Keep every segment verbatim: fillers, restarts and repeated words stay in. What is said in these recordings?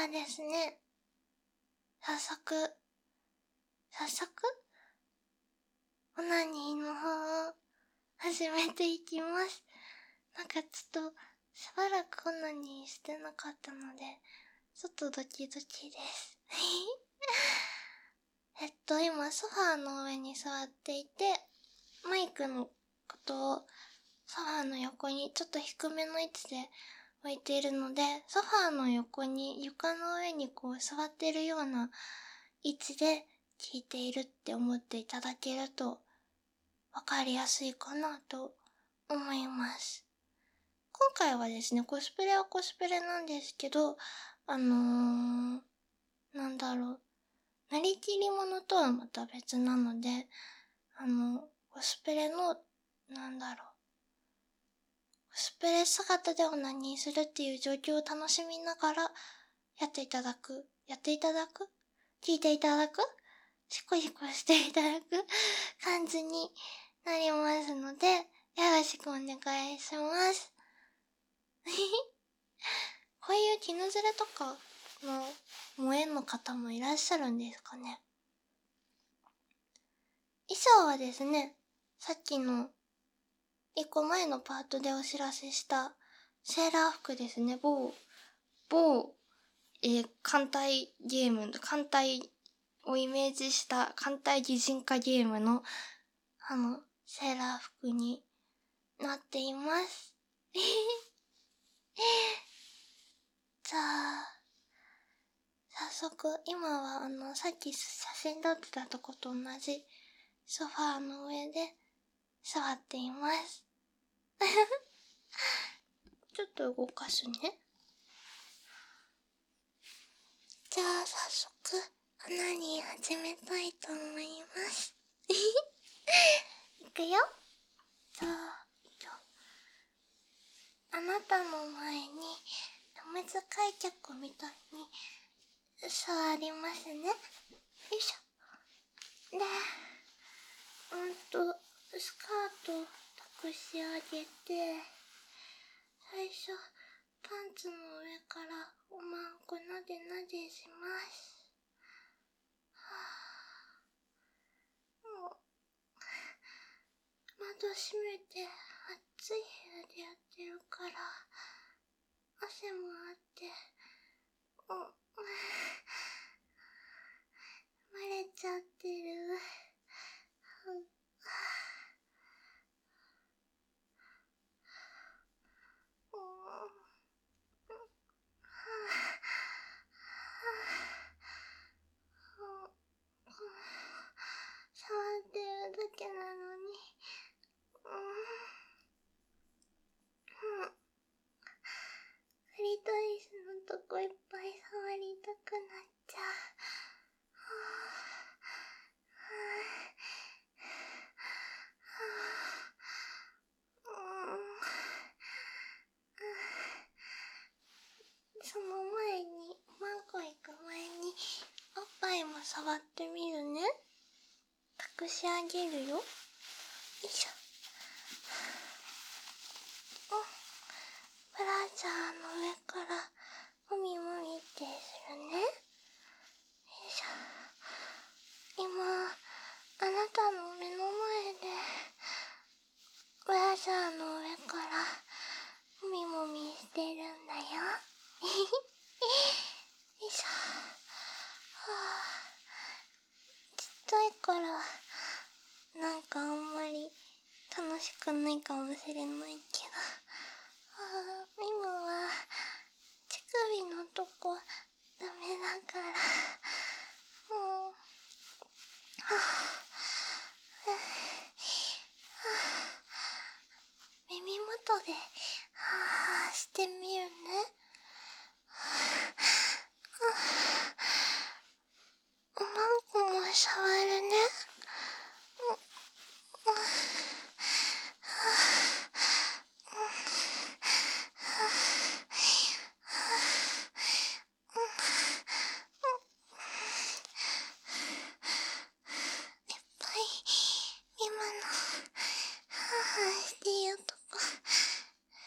はですね、早速、早速オナニーの方を始めていきます。なんかちょっと、しばらくオナニーしてなかったので、ちょっとドキドキです。えっと、今ソファーの上に座っていて、マイクのことをソファーの横にちょっと低めの位置で置いているので、ソファーの横に床の上にこう座っているような位置で聞いているって思っていただけるとわかりやすいかなと思います。今回はですね、コスプレはコスプレなんですけど、あのー、なんだろう、なりきりものとはまた別なので、あの、コスプレの、なんだろう、コスプレ姿でオナニーするっていう状況を楽しみながらやっていただく、やっていただく聞いていただくシコシコしていただく感じになりますので、よろしくお願いします。こういう絹ずれとかの萌えの方もいらっしゃるんですかね。衣装はですね、さっきの一個前のパートでお知らせしたセーラー服ですね。某、某、えー、艦隊ゲーム、艦隊をイメージした艦隊擬人化ゲームのあの、セーラー服になっています。じゃあ、早速、今はあの、さっき写真撮ってたとこと同じソファーの上で座っています。ちょっと動かすね。じゃあ、早速、オナニー始めたいと思います。いくよ。じゃあ、あなたの前に、無使い客みたいに座りますね。よいしょ。で、うんと、スカートを託し上げて、最初、パンツの上からおまんこなでなでします。はぁ、もう、窓閉めて暑い部屋でやってるから、汗もあって、うん、漏れちゃってる。触ってるだけなのに、うん、うん、クリトリスのとこいっぱい触りたくなっちゃう。その前に、マンコ行く前に、おっぱいも触ってみるね。託しあげるよ。よいしょ。うん。ブラジャーの上から、もみもみってするね。よいしょ。今、あなたの目の前で、ブラジャーの上から、もみもみしてるんだよ。よいしょ。はぁ。ちっちゃいから、なんかあんまり楽しくないかもしれないけど。あー、今は、乳首のとこ、ダメだから、もう、はぁ、はぁ、耳元で、はぁ、してみるね。おまんこも触るね。今の、はぁはぁしてるとこ、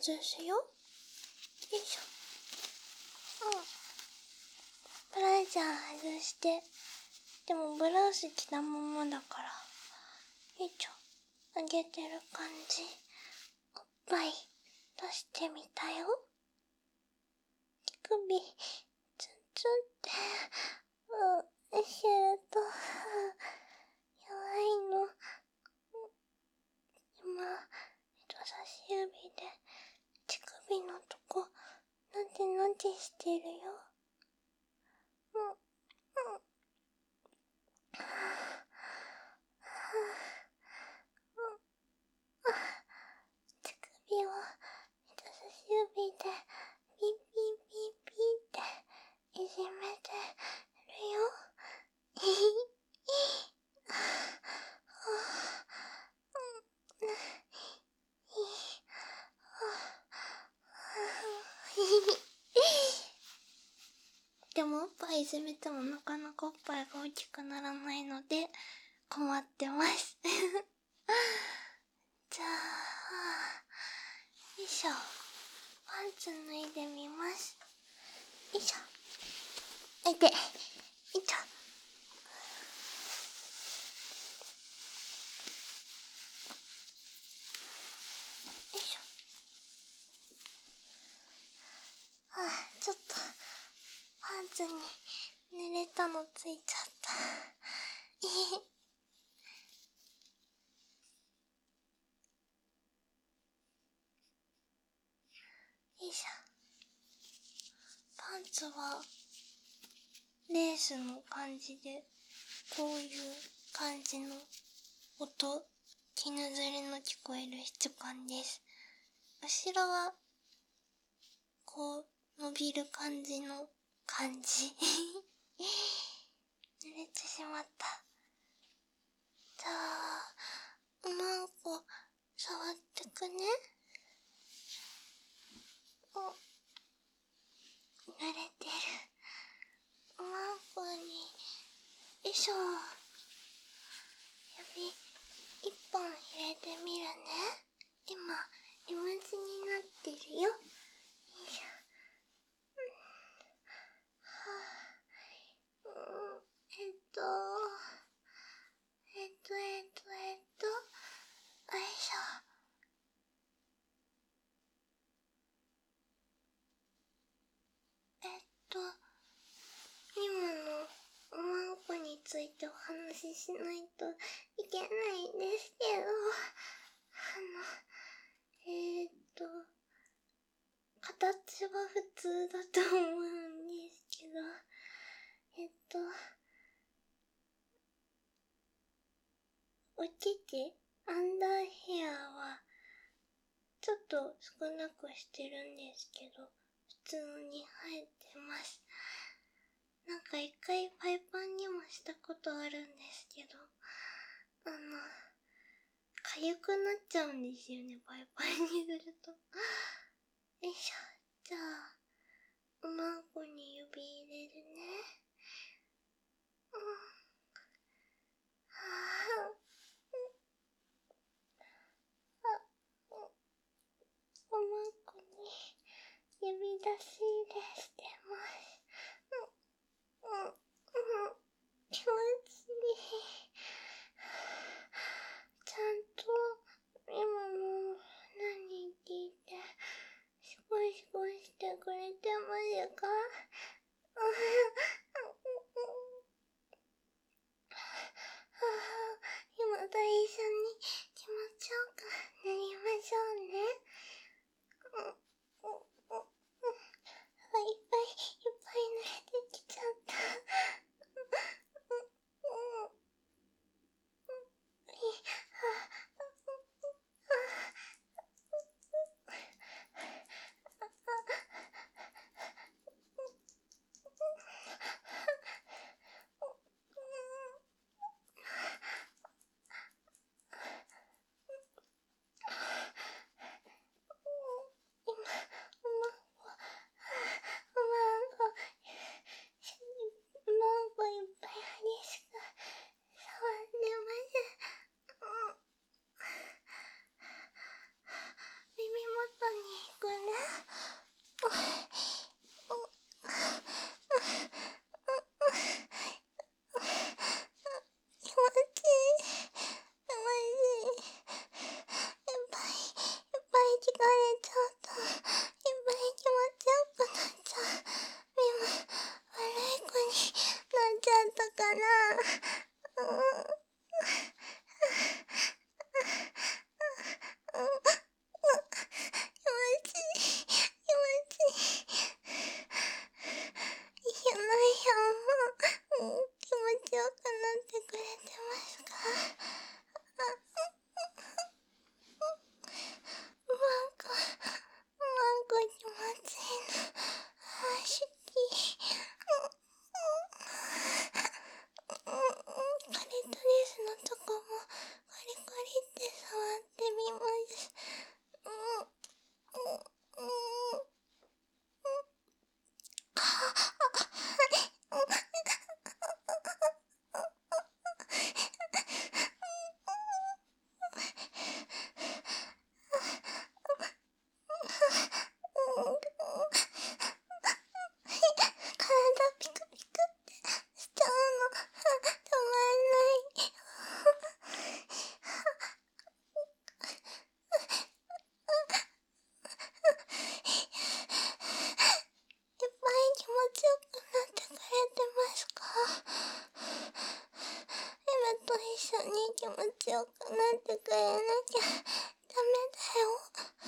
すよ。よいしょ。うん。ブラジャー外して、でもブラウス着たままだから、よいしょ。上げてる感じ。おっぱい出してみたよ。乳首、ツンツンって、うん、してると、弱いの。今、人差し指で、乳首のとこ、なでなでしてるよ。うん、うん。乳首を人差し指でピンピンピンピンっていじめてるよ。でもおっぱいいじめてもなかなかおっぱいが大きくならないので困ってます。じゃあ、よいしょ。パンツ脱いでみます。よいしょ。あいて。よいしょ。よいしょ。ああ、ちょっと、パンツに濡れたのついちゃった。よいしょ。パンツは、レースの感じで、こういう感じの音、絹ずれの聞こえる質感です。後ろは、こう、伸びる感じの感じ。濡れてしまった。じゃあ、おまんこ、触ってくね。お、濡れてる。おまんこに、よいしょ。指、一本入れてみるね。今、絵文字になってるよ。よいしょ。うん、えっと、えっと、えっと、えっと、よいしょ。えっと、今のおまんこについてお話ししないといけないんですけど、あの、えー、っと、形は普通だと思うんですけど、えっと、お乳、アンダーヘアは、ちょっと少なくしてるんですけど、普通に生えてます。なんか一回パイパンにもしたことあるんですけど、あの、かゆくなっちゃうんですよね、パイパンにすると。よいしょ。じゃあ、おまんこに指入れるね。うん。はぁ、あ、おまんこに指出し入れしてます。うん、うん、うん。気持ちいい。ちゃんと、今の何聞いて、シコシコしてく気持ちよくなってくれなきゃダメだよ。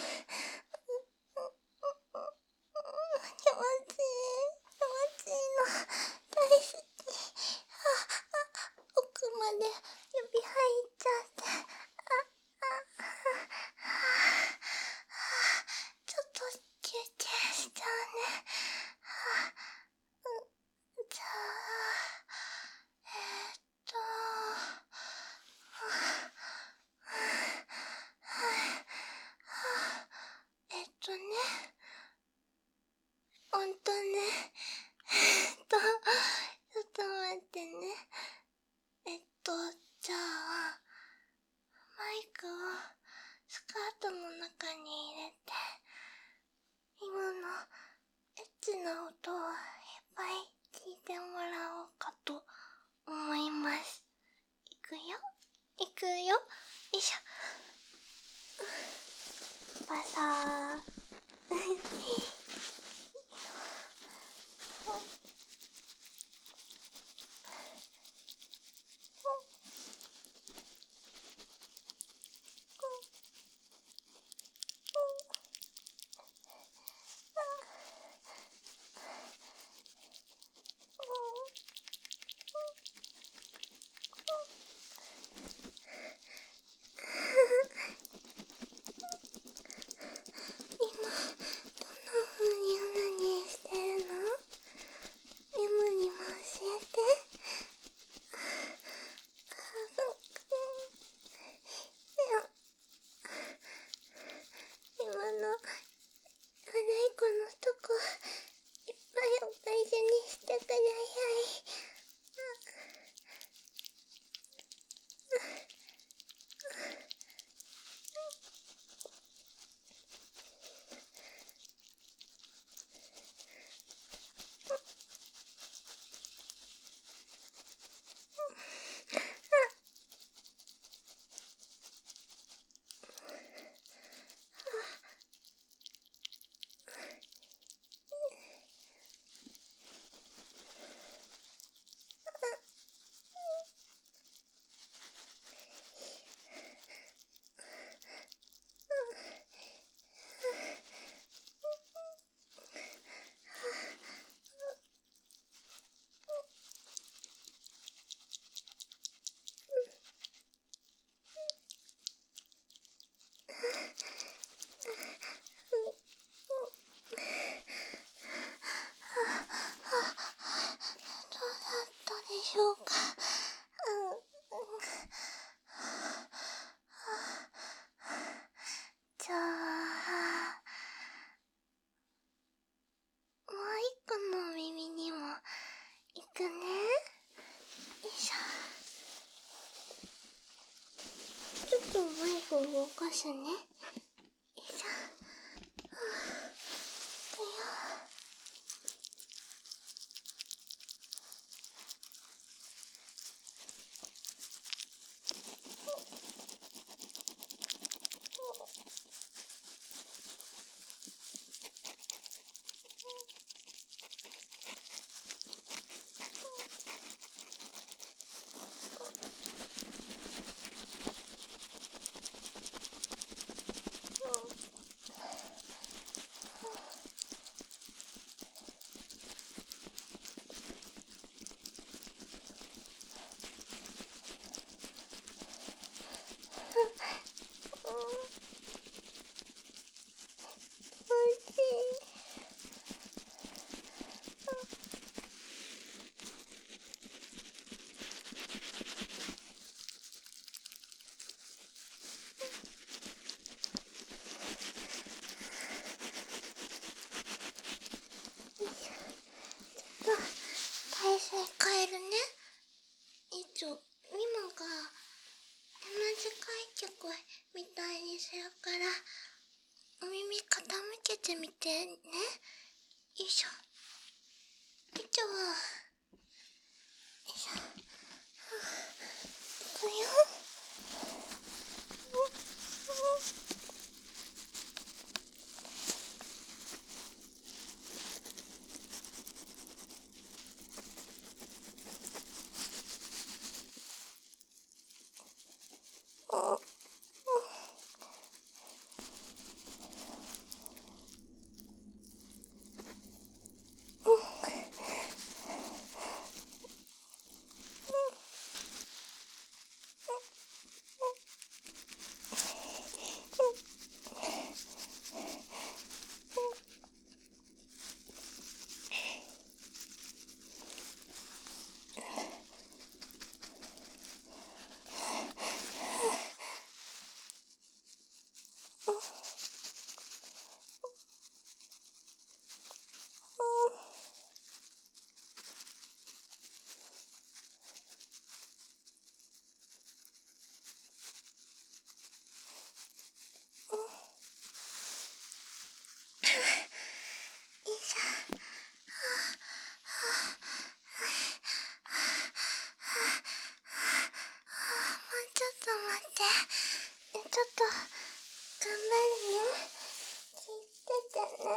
気持ちいい、気持ちいいの大好き。ああ、奥まで指入っちゃって、あああ、ちょっと休憩しちゃうね。はあ、うん、じゃあえー、っとえっとね、ほんとね、えっと、ちょっと待ってね。えっと、じゃあ、マイクをスカートの中に入れて、今のエッチな音をいっぱい聞いてもらおうかと思います。いくよ、いくよ、よいしょ。バサー。動かすね。よいしょ。 変えるね。えっと、ミモが同じ開脚みたいにするから、お耳傾けてみてね。よいしょ。よいしょ。よいしょ。いくよ。ちょっと待って。ちょっと、頑張るね。聞いててね。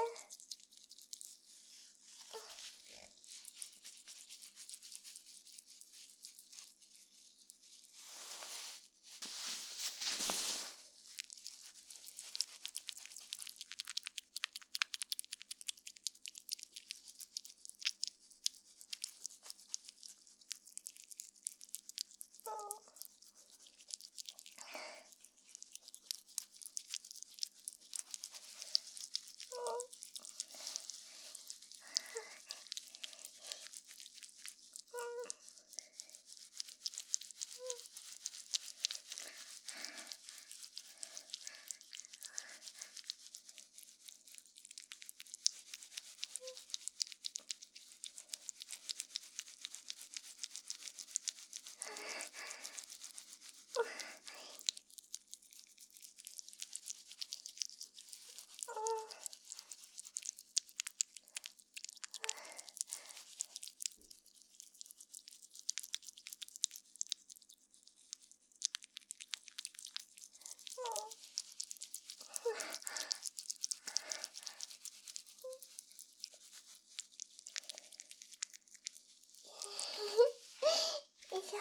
よいしょ。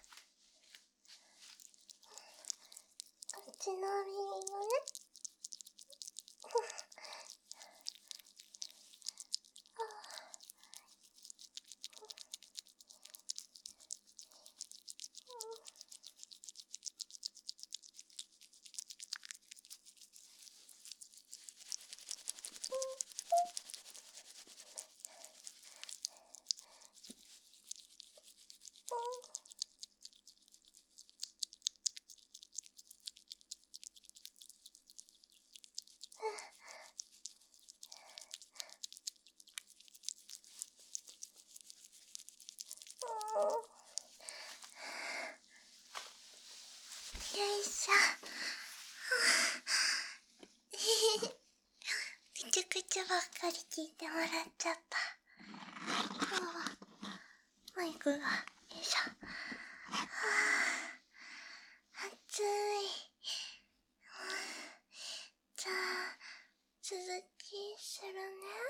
こっちの耳もね。よいしょ。ぐちゃぐちゃばっかり聞いてもらっちゃった。今日はマイクが、よいしょ。暑い。じゃあ、続きするね。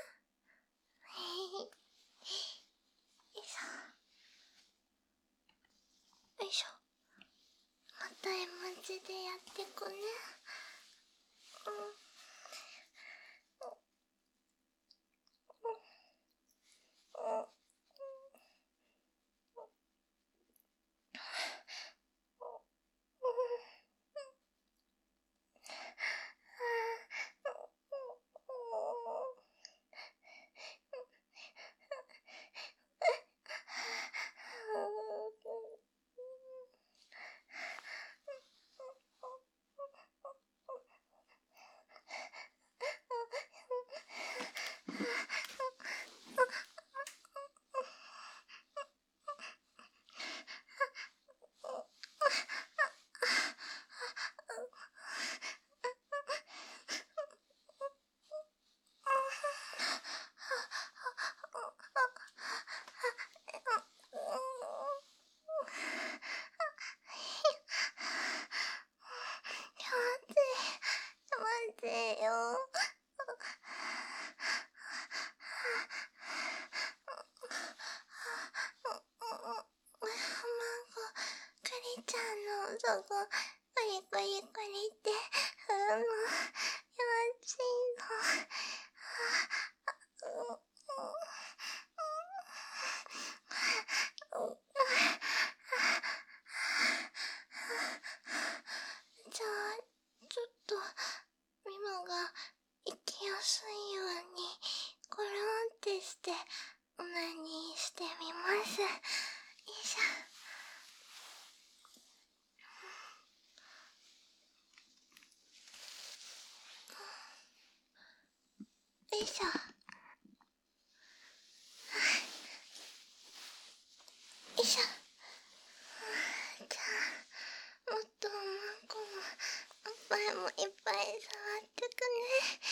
よいしょ。よいしょ。また絵文字でやってくね。うん。 そこ、これこれこれって、あの、気持ちいいの。じゃあ、ちょっと、ミモが行きやすいように、コロンってして、オナニーしてみます。よいしょ。よいしょ。よいしょ。じゃあ、もっとおまんこもおっぱいもいっぱい触ってくね。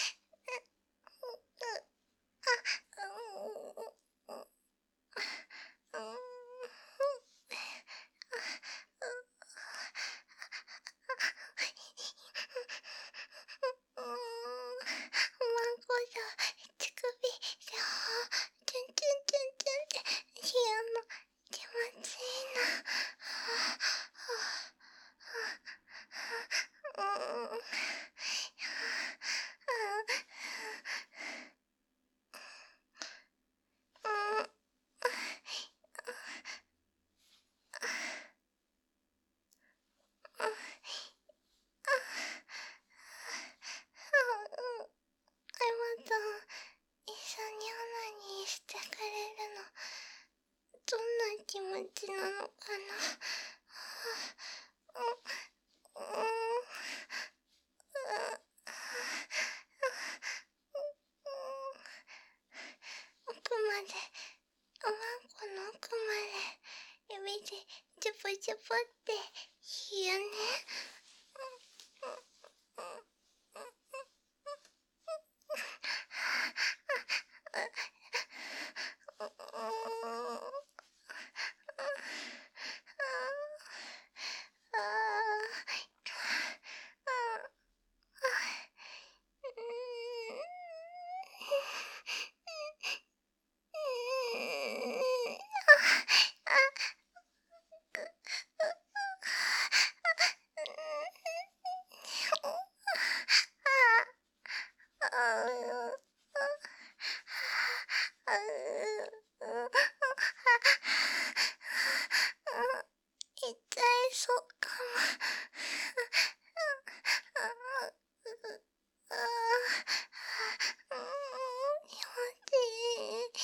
おまんこさん、乳首、さあ、チュンチュンチュンチュンってしようの気持ちいいな。うん。あまた一緒にオナニーしてくれるのどんな気持ちなのかな。奥まで、おまんこの奥まで指でチュポチュポってしようね。痛いそうかも。気持ちいい。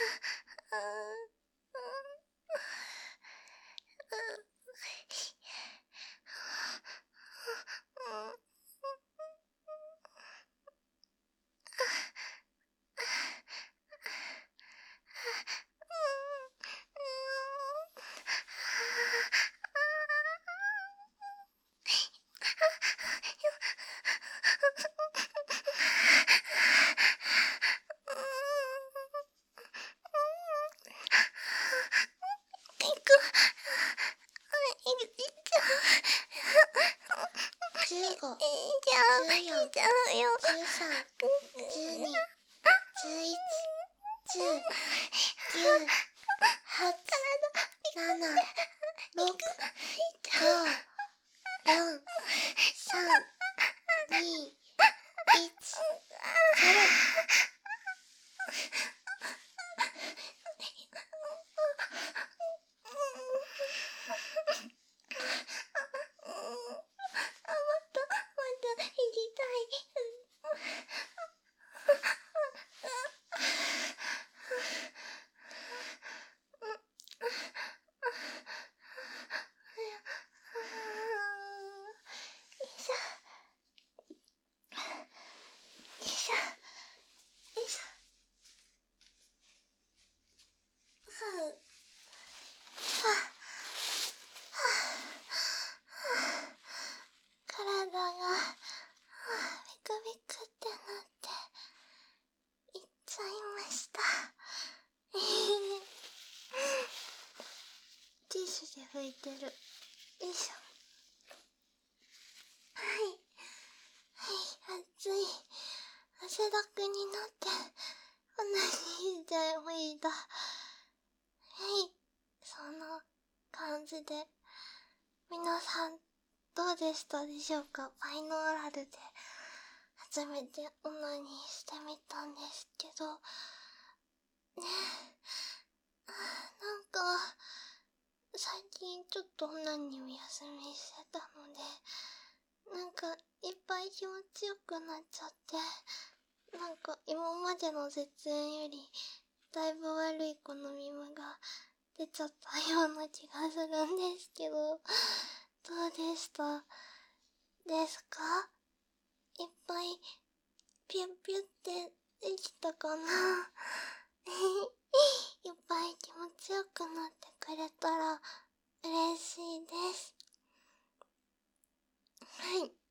じゅうご、じゅうよん、じゅうさん、じゅうに、じゅういち、じゅう、きゅう、はち、なな、ろく、ご、よん、さん、に、いち、ゼロ。体がビクビクってなっていっちゃいました。ティッシュで拭いてる。よいしょ。はいはい、暑い。汗だくになって同じじゃ無理だ。はい、そんな感じで皆さんどうでしたでしょうか？バイノーラルで初めてオナニーしてみたんですけど、ねえ、なんか、最近ちょっとオナニーを休みしてたので、なんかいっぱい気持ちよくなっちゃって、なんか今までの絶縁よりだいぶ悪い好み夢が出ちゃったような気がするんですけど、どうでしたですか？いっぱいピュッピュってできたかな？いっぱい気持ちよくなってくれたら嬉しいです。はい。